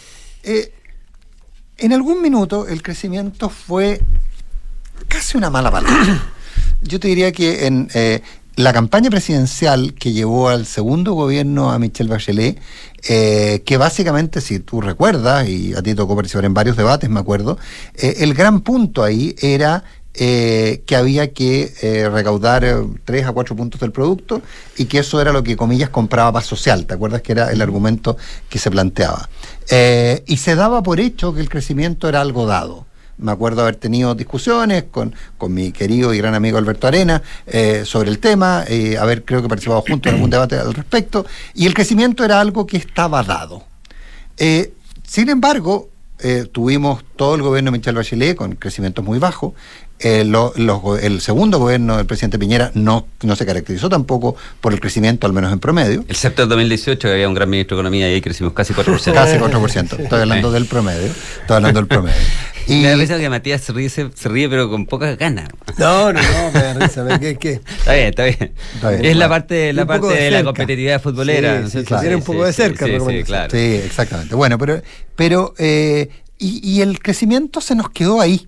En algún minuto el crecimiento fue casi una mala palabra. Yo te diría que en la campaña presidencial que llevó al segundo gobierno a Michelle Bachelet, que básicamente, si tú recuerdas, y a ti tocó participar en varios debates, me acuerdo, el gran punto ahí era que había que recaudar 3 a 4 puntos del producto y que eso era lo que, comillas, compraba paz social. ¿Te acuerdas que era el argumento que se planteaba? Y se daba por hecho que el crecimiento era algo dado. Me acuerdo haber tenido discusiones con mi querido y gran amigo Alberto Arena sobre el tema, creo que participado juntos en algún debate al respecto, y el crecimiento era algo que estaba dado. Sin embargo, tuvimos todo el gobierno de Michelle Bachelet con crecimientos muy bajos. El segundo gobierno del presidente Piñera no se caracterizó tampoco por el crecimiento, al menos en promedio. Excepto el 2018, que había un gran ministro de Economía y ahí crecimos casi 4%. Casi 4%. Estoy hablando del promedio. Y me da risa que Matías se ríe pero con pocas ganas. No, me da risa. ¿Qué? Está bien. Es la parte de la competitividad futbolera. Sí, tiene un poco de cerca. Sí, claro. Sí, exactamente. Bueno, pero y el crecimiento se nos quedó ahí.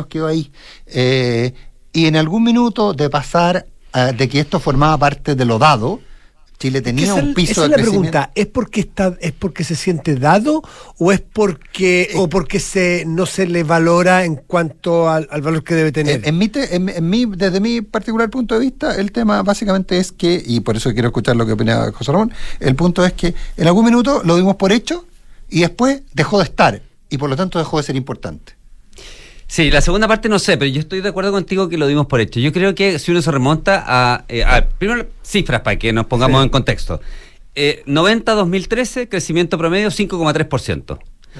Y en algún minuto de pasar de que esto formaba parte de lo dado, Chile tenía un piso de crecimiento. Esa es la pregunta, ¿es porque se siente dado o es porque no se le valora en cuanto al valor que debe tener? Desde mi particular punto de vista, el tema básicamente es que, y por eso quiero escuchar lo que opina José Ramón, el punto es que en algún minuto lo dimos por hecho y después dejó de estar y por lo tanto dejó de ser importante. Sí, la segunda parte no sé, pero yo estoy de acuerdo contigo que lo dimos por hecho. Yo creo que si uno se remonta a primero cifras para que nos pongamos en contexto. 90-2013, crecimiento promedio 5,3%.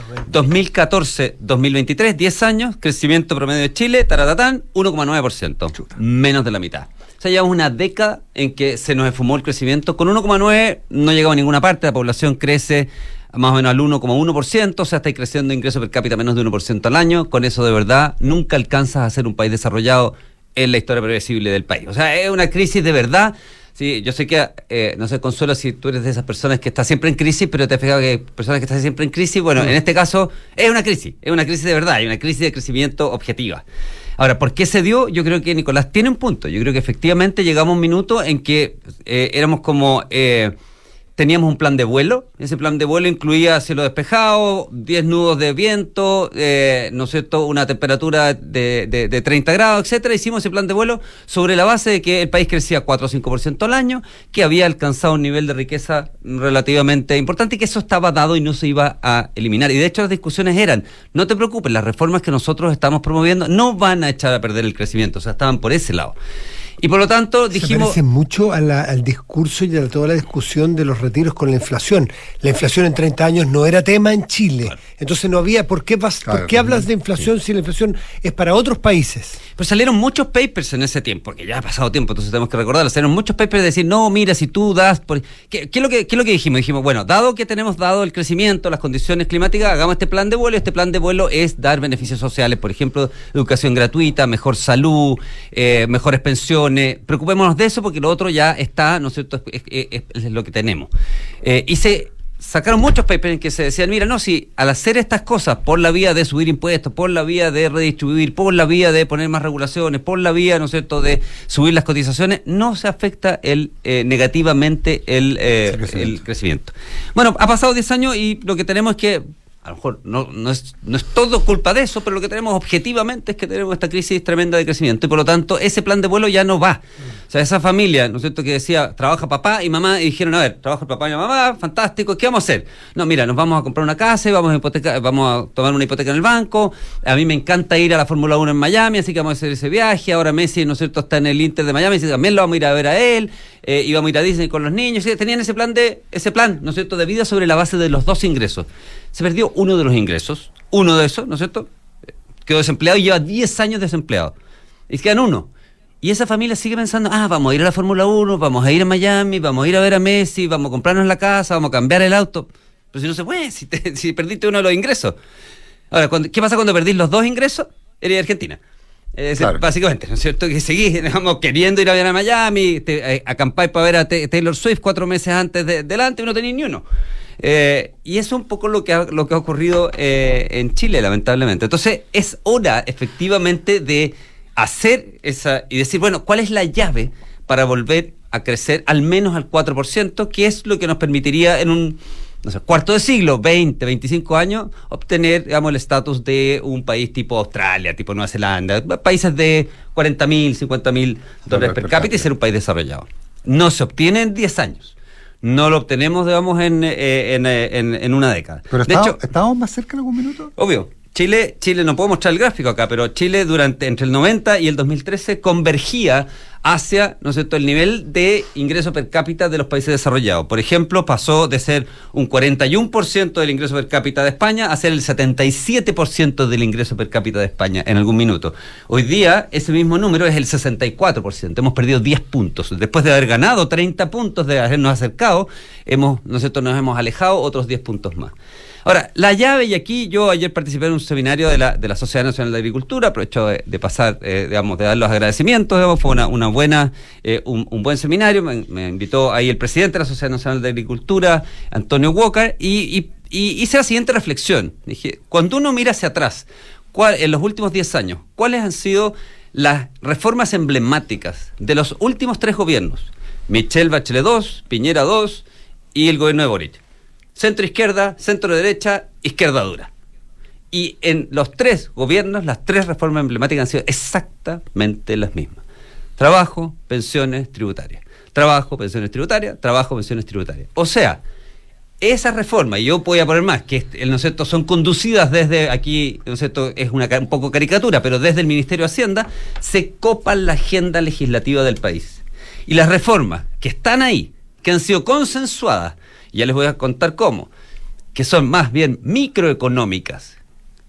2014-2023, 10 años, crecimiento promedio de Chile, 1,9%. Menos de la mitad. O sea, llevamos una década en que se nos esfumó el crecimiento. Con 1,9 no llegamos a ninguna parte, la población crece más o menos al 1,1%, o sea, está creciendo ingreso per cápita menos de 1% al año. Con eso, de verdad, nunca alcanzas a ser un país desarrollado en la historia previsible del país. O sea, es una crisis de verdad. Sí, yo sé que, no sé, Consuelo, si tú eres de esas personas que está siempre en crisis, pero te has fijado que hay personas que están siempre en crisis. Bueno, en este caso es una crisis de verdad, hay una crisis de crecimiento objetiva. Ahora, ¿por qué se dio? Yo creo que Nicolás tiene un punto. Yo creo que efectivamente llegamos a un minuto en que éramos como... teníamos un plan de vuelo. Ese plan de vuelo incluía cielo despejado, 10 nudos de viento, ¿no es cierto?, una temperatura de 30 grados, etcétera. Hicimos ese plan de vuelo sobre la base de que el país crecía 4 o 5% al año, que había alcanzado un nivel de riqueza relativamente importante y que eso estaba dado y no se iba a eliminar. Y de hecho las discusiones eran, no te preocupes, las reformas que nosotros estamos promoviendo no van a echar a perder el crecimiento, o sea, estaban por ese lado. Y por lo tanto dijimos... Se parece mucho al discurso y a toda la discusión de los retiros con la inflación. La inflación en 30 años no era tema en Chile. Claro. Entonces no había... ¿Por qué hablas de inflación si la inflación es para otros países? Pues salieron muchos papers en ese tiempo, porque ya ha pasado tiempo, entonces tenemos que recordarlo. Salieron muchos papers de decir, no, mira, si tú das... ¿Qué es lo que dijimos? Dijimos, bueno, dado que tenemos dado el crecimiento, las condiciones climáticas, hagamos este plan de vuelo. Este plan de vuelo es dar beneficios sociales, por ejemplo, educación gratuita, mejor salud, mejores pensiones. Preocupémonos de eso porque lo otro ya está, ¿no es cierto?, es lo que tenemos. Y se sacaron muchos papers en que se decían, mira, no, si al hacer estas cosas por la vía de subir impuestos, por la vía de redistribuir, por la vía de poner más regulaciones, por la vía, ¿no es cierto?, de subir las cotizaciones, no se afecta negativamente el crecimiento. Bueno, ha pasado 10 años y lo que tenemos es que, a lo mejor no es todo culpa de eso, pero lo que tenemos objetivamente es que tenemos esta crisis tremenda de crecimiento y por lo tanto ese plan de vuelo ya no va. O sea, esa familia, ¿no es cierto?, que decía, trabaja papá y mamá, y dijeron, a ver, trabaja el papá y la mamá, fantástico, ¿qué vamos a hacer? No, mira, nos vamos a comprar una casa y vamos a tomar una hipoteca en el banco, a mí me encanta ir a la Fórmula 1 en Miami, así que vamos a hacer ese viaje, ahora Messi, ¿no es cierto?, está en el Inter de Miami, así que también lo vamos a ir a ver a él, y vamos a ir a Disney con los niños, ¿sí? Tenían ese plan, ¿no es cierto?, de vida sobre la base de los 2 ingresos. Se perdió uno de los ingresos, uno de esos, ¿no es cierto?, quedó desempleado y lleva 10 años desempleado, y quedan uno. Y esa familia sigue pensando, vamos a ir a la Fórmula 1, vamos a ir a Miami, vamos a ir a ver a Messi, vamos a comprarnos la casa, vamos a cambiar el auto. Pero si no se puede, si perdiste uno de los ingresos. Ahora, ¿qué pasa cuando perdís los 2 ingresos? Eres de Argentina. Claro. Básicamente, ¿no es cierto? Que seguís, digamos, queriendo ir a ver a Miami, acampáis para ver a Taylor Swift 4 meses antes delante y no tenéis ni uno. Y eso es un poco lo que ha ocurrido en Chile, lamentablemente. Entonces, es hora, efectivamente, de hacer esa y decir, bueno, ¿cuál es la llave para volver a crecer al menos al 4%, que es lo que nos permitiría en un cuarto de siglo, 20, 25 años, obtener, digamos, el estatus de un país tipo Australia, tipo Nueva Zelanda, países de 40.000, 50.000 dólares per cápita y ser un país desarrollado? No se obtiene en 10 años. No lo obtenemos, digamos, en una década. Pero de hecho, ¿estábamos más cerca en algún minuto? Obvio. Chile, no puedo mostrar el gráfico acá, pero Chile entre el 90 y el 2013 convergía hacia, ¿no es cierto?, el nivel de ingreso per cápita de los países desarrollados. Por ejemplo, pasó de ser un 41% del ingreso per cápita de España a ser el 77% del ingreso per cápita de España en algún minuto. Hoy día ese mismo número es el 64%. Hemos perdido 10 puntos. Después de haber ganado 30 puntos, de habernos acercado, ¿no es cierto?, nos hemos alejado otros 10 puntos más. Ahora, la llave, y aquí yo ayer participé en un seminario de la Sociedad Nacional de Agricultura, aprovecho de pasar, digamos, de dar los agradecimientos, digamos, fue un buen seminario, me invitó ahí el presidente de la Sociedad Nacional de Agricultura, Antonio Walker, y hice la siguiente reflexión. Dije, cuando uno mira hacia atrás, en los últimos 10 años, ¿cuáles han sido las reformas emblemáticas de los últimos 3 gobiernos? Michelle Bachelet 2, Piñera 2 y el gobierno de Boric. Centro izquierda, centro derecha, izquierda dura. Y en los 3 gobiernos, las 3 reformas emblemáticas han sido exactamente las mismas. Trabajo, pensiones, tributarias. Trabajo, pensiones, tributarias. Trabajo, pensiones, tributarias. O sea, esas reformas, y yo voy a poner más, que ¿no es cierto?, son conducidas desde aquí, ¿no es cierto?, es un poco caricatura, pero desde el Ministerio de Hacienda, se copan la agenda legislativa del país. Y las reformas que están ahí, que han sido consensuadas, ya les voy a contar cómo, que son más bien microeconómicas,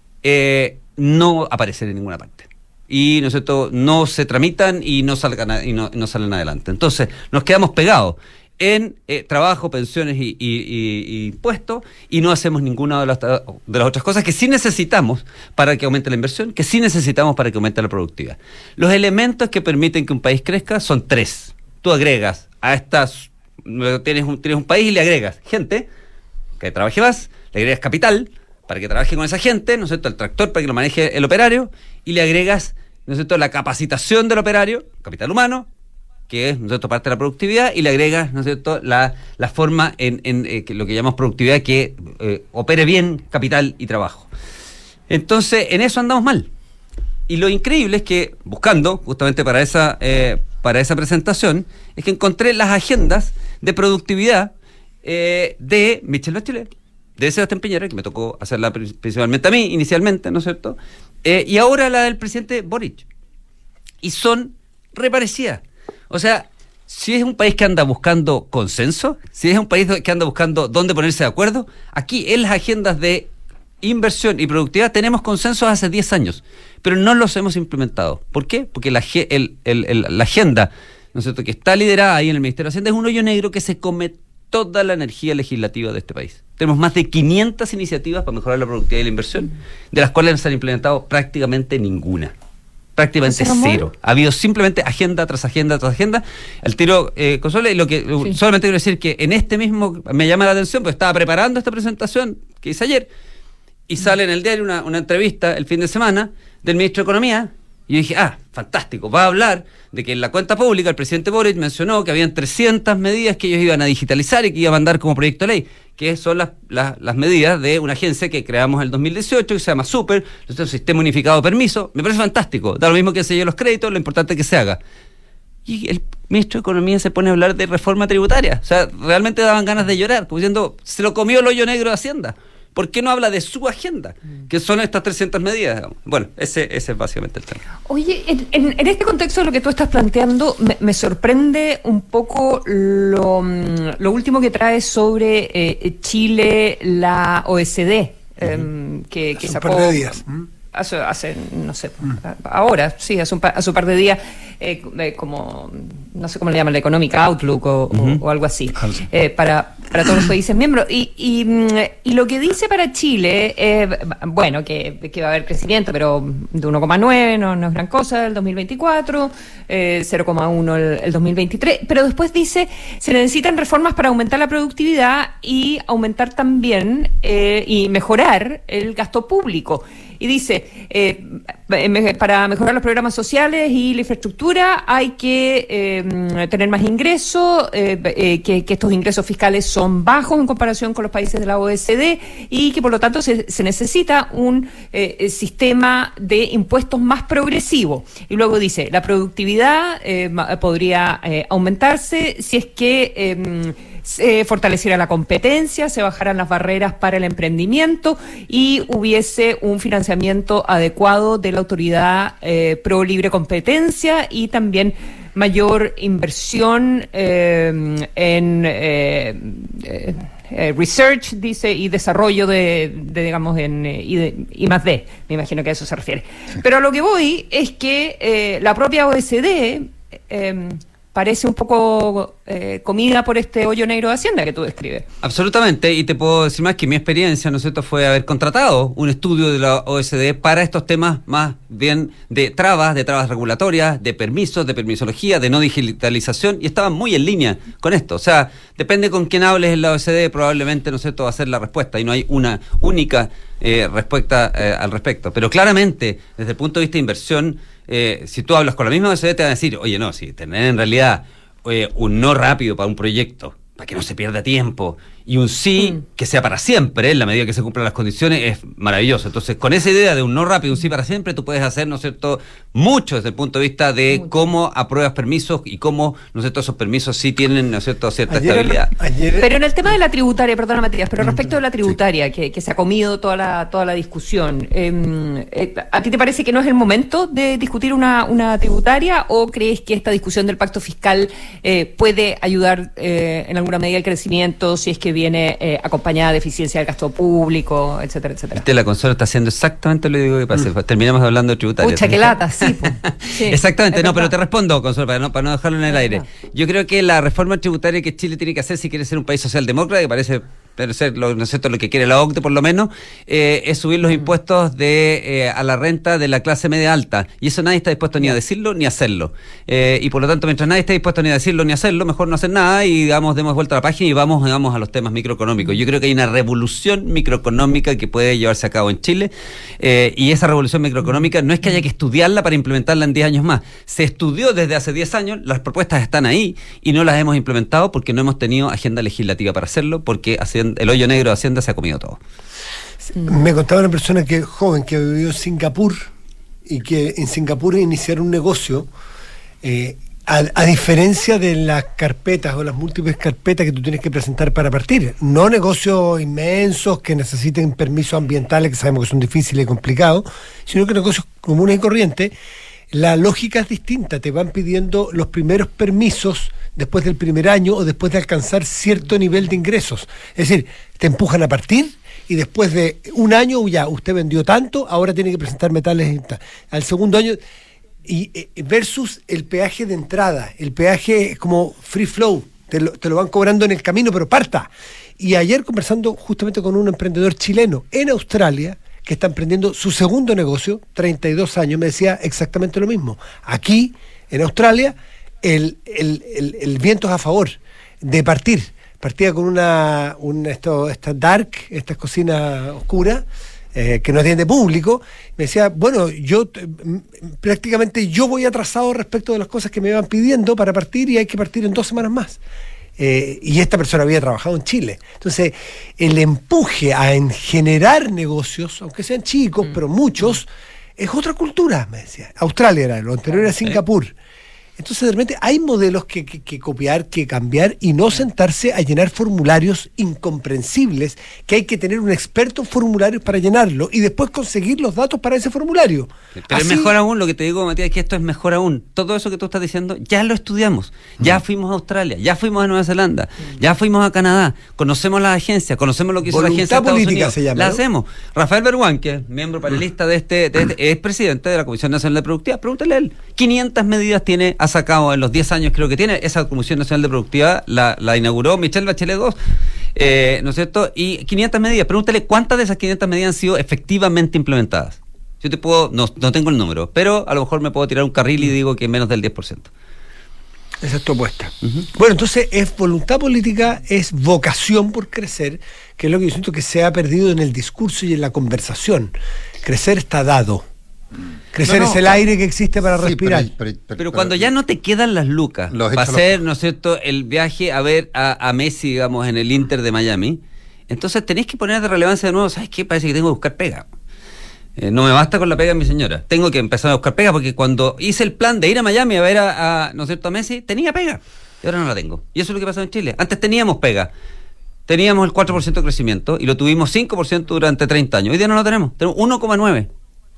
no aparecen en ninguna parte. Y, ¿no es cierto?, no se tramitan y no salen adelante. Entonces, nos quedamos pegados en trabajo, pensiones y impuestos, y no hacemos ninguna de las otras cosas que sí necesitamos para que aumente la inversión, que sí necesitamos para que aumente la productividad. Los elementos que permiten que un país crezca son 3. Tú agregas a estas... Tienes un país y le agregas gente que trabaje más, le agregas capital para que trabaje con esa gente, ¿no es cierto?, el tractor para que lo maneje el operario, y le agregas, ¿no es cierto?, la capacitación del operario, capital humano, que es, ¿no es cierto?, parte de la productividad, y le agregas, ¿no es cierto?, la forma en lo que llamamos productividad, que opere bien capital y trabajo. Entonces, en eso andamos mal. Y lo increíble es que, buscando justamente para esa presentación, es que encontré las agendas de productividad de Michelle Bachelet, de Sebastián Piñera, que me tocó hacerla principalmente a mí, inicialmente, ¿no es cierto?, y ahora la del presidente Boric. Y son reparecidas. O sea, si es un país que anda buscando consenso, si es un país que anda buscando dónde ponerse de acuerdo, aquí en las agendas de inversión y productividad tenemos consensos hace 10 años, pero no los hemos implementado. ¿Por qué? Porque la agenda, ¿no es cierto?, que está liderada ahí en el Ministerio de Hacienda es un hoyo negro que se come toda la energía legislativa de este país. Tenemos más de 500 iniciativas para mejorar la productividad y la inversión, de las cuales no se han implementado prácticamente ninguna. prácticamente cero. Ha habido simplemente agenda tras agenda tras agenda. El tiro, Consuelo, y solamente quiero decir que en este mismo me llama la atención, porque estaba preparando esta presentación que hice ayer, y sale en el diario una entrevista el fin de semana del ministro de Economía, y yo dije, fantástico, va a hablar de que en la cuenta pública el presidente Boric mencionó que habían 300 medidas que ellos iban a digitalizar y que iba a mandar como proyecto de ley, que son las medidas de una agencia que creamos en el 2018, que se llama SUPER, el Sistema Unificado de Permiso. Me parece fantástico, da lo mismo que se los créditos, lo importante es que se haga. Y el ministro de Economía se pone a hablar de reforma tributaria. O sea, realmente daban ganas de llorar, como diciendo, se lo comió el hoyo negro de Hacienda. ¿Por qué no habla de su agenda? Que son estas 300 medidas. Bueno, ese es básicamente el tema. Oye, en este contexto de lo que tú estás planteando, me sorprende un poco lo último que traes sobre Chile, la OECD, que sacó... Un par de días. Hace no sé, ahora, sí, hace un par de días, como, no sé cómo le llaman, la Economic Outlook o algo así, para todos los países miembros. Y lo que dice para Chile, bueno, que va a haber crecimiento, pero de 1,9, no es gran cosa el 2024, 0,1 el 2023, pero después dice, se necesitan reformas para aumentar la productividad y aumentar también y mejorar el gasto público. Y dice, para mejorar los programas sociales y la infraestructura hay que tener más ingresos, que estos ingresos fiscales son bajos en comparación con los países de la OECD y que por lo tanto se necesita un sistema de impuestos más progresivo. Y luego dice, la productividad podría aumentarse si es que... se fortaleciera la competencia, se bajaran las barreras para el emprendimiento y hubiese un financiamiento adecuado de la autoridad pro libre competencia y también mayor inversión en research, dice, y desarrollo de digamos, y más D, me imagino que a eso se refiere. Pero a lo que voy es que la propia OECD parece un poco comida por este hoyo negro de Hacienda que tú describes. Absolutamente, y te puedo decir más que mi experiencia, ¿no es cierto?, fue haber contratado un estudio de la OECD para estos temas más bien de trabas regulatorias, de permisos, de permisología, de no digitalización, y estaban muy en línea con esto. O sea, depende con quién hables en la OECD, probablemente, ¿no es cierto?, va a ser la respuesta, y no hay una única respuesta al respecto. Pero claramente, desde el punto de vista de inversión, si tú hablas con la misma OECD te van a decir, oye, no, si tener en realidad un no rápido para un proyecto, para que no se pierda tiempo, y un sí que sea para siempre, en la medida que se cumplan las condiciones, es maravilloso. Entonces, con esa idea de un no rápido, un sí para siempre, tú puedes hacer, ¿no es cierto?, mucho desde el punto de vista de cómo apruebas permisos y cómo, ¿no es cierto?, esos permisos sí tienen, ¿no es cierto?, cierta estabilidad. Pero en el tema de la tributaria, perdona Matías, pero respecto de la tributaria, que se ha comido toda la discusión, ¿a ti te parece que no es el momento de discutir una tributaria o crees que esta discusión del pacto fiscal puede ayudar en alguna medida al crecimiento si es que viene acompañada de eficiencia del gasto público, etcétera, etcétera? La Consuelo está haciendo exactamente lo que digo que pase. Terminamos hablando de tributaria. Pucha, qué lata, sí. Sí, exactamente, no, pero te respondo, Consuelo, para no dejarlo en el aire. Yo creo que la reforma tributaria que Chile tiene que hacer si quiere ser un país socialdemócrata, que parece ser lo que quiere la OCDE por lo menos, es subir los impuestos a la renta de la clase media alta, y eso nadie está dispuesto ni a decirlo ni a hacerlo, y por lo tanto mientras nadie esté dispuesto ni a decirlo ni a hacerlo, mejor no hacer nada y demos vuelta a la página y vamos a los temas microeconómicos. Yo creo que hay una revolución microeconómica que puede llevarse a cabo en Chile, y esa revolución microeconómica no es que haya que estudiarla para implementarla en 10 años más, se estudió desde hace 10 años, las propuestas están ahí y no las hemos implementado porque no hemos tenido agenda legislativa para hacerlo, porque el hoyo negro de Hacienda se ha comido todo. Me contaba una persona joven que vivió en Singapur y que en Singapur iniciaron un negocio, a diferencia de las carpetas o las múltiples carpetas que tú tienes que presentar para partir, no negocios inmensos que necesiten permisos ambientales, que sabemos que son difíciles y complicados, sino que negocios comunes y corrientes. La lógica es distinta, te van pidiendo los primeros permisos después del primer año o después de alcanzar cierto nivel de ingresos. Es decir, te empujan a partir y después de un año ya usted vendió tanto, ahora tiene que presentar metales al segundo año, y versus el peaje de entrada. El peaje es como free flow, te lo van cobrando en el camino, pero parta. Y ayer conversando justamente con un emprendedor chileno en Australia, que está emprendiendo su segundo negocio, 32 años, me decía exactamente lo mismo. Aquí, en Australia, el viento es a favor de partir. Partía con esta dark, esta cocina oscura, que no atiende público. Me decía, bueno, prácticamente yo voy atrasado respecto de las cosas que me iban pidiendo para partir, y hay que partir en 2 semanas más. Y esta persona había trabajado en Chile. Entonces, el empuje a generar negocios, aunque sean chicos, pero muchos, es otra cultura, me decía. Australia era, lo anterior era Singapur. Entonces, de repente, hay modelos que copiar, que cambiar, y no sentarse a llenar formularios incomprensibles, que hay que tener un experto en formularios para llenarlo y después conseguir los datos para ese formulario. Pero es mejor aún, lo que te digo, Matías, es que esto es mejor aún. Todo eso que tú estás diciendo, ya lo estudiamos. Ya fuimos a Australia, ya fuimos a Nueva Zelanda, ya fuimos a Canadá, conocemos las agencias, conocemos lo que hizo la agencia de Estados Unidos. Se llama, ¿no? La hacemos. Rafael Berguán, que es miembro panelista de es presidente de la Comisión Nacional de Productividad, pregúntale a él. 500 medidas ha sacado en los 10 años, creo que tiene esa Comisión Nacional de Productividad, la inauguró Michelle Bachelet II, ¿no es cierto? Y 500 medidas, pregúntale cuántas de esas 500 medidas han sido efectivamente implementadas. Yo te puedo, no tengo el número, pero a lo mejor me puedo tirar un carril y digo que menos del 10%. Esa es tu apuesta. Bueno, entonces es voluntad política, es vocación por crecer, que es lo que yo siento que se ha perdido en el discurso y en la conversación. Crecer está dado. Crecer es el aire que existe para respirar. Pero cuando ya no te quedan las lucas para hacer, ¿no es cierto?, el viaje a ver a Messi, digamos, en el Inter de Miami, entonces tenés que poner de relevancia de nuevo. ¿Sabes qué? Parece que tengo que buscar pega. No me basta con la pega de mi señora. Tengo que empezar a buscar pega, porque cuando hice el plan de ir a Miami a ver ¿no es cierto?, a Messi, tenía pega. Y ahora no la tengo. Y eso es lo que pasa en Chile. Antes teníamos pega. Teníamos el 4% de crecimiento y lo tuvimos 5% durante 30 años. Hoy día no lo tenemos. Tenemos 1,9%.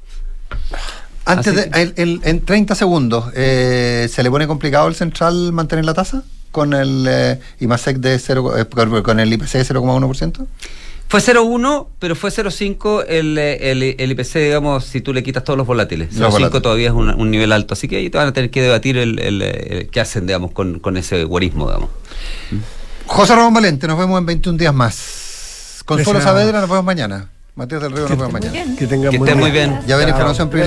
Antes en 30 segundos, ¿se le pone complicado al Central mantener la tasa con el IMASEC con el IPC de 0,1%? Fue 0,1, pero fue 0,5 el IPC, digamos, si tú le quitas todos los volátiles. 0,5 todavía es un nivel alto, así que ahí te van a tener que debatir qué hacen, digamos, con ese guarismo, digamos. José Ramón Valente, nos vemos en 21 días más. Consuelo Saavedra, nos vemos mañana. Matías del Río, nos vemos mañana. Que tengan muy bien. Ya ven información privilegiada.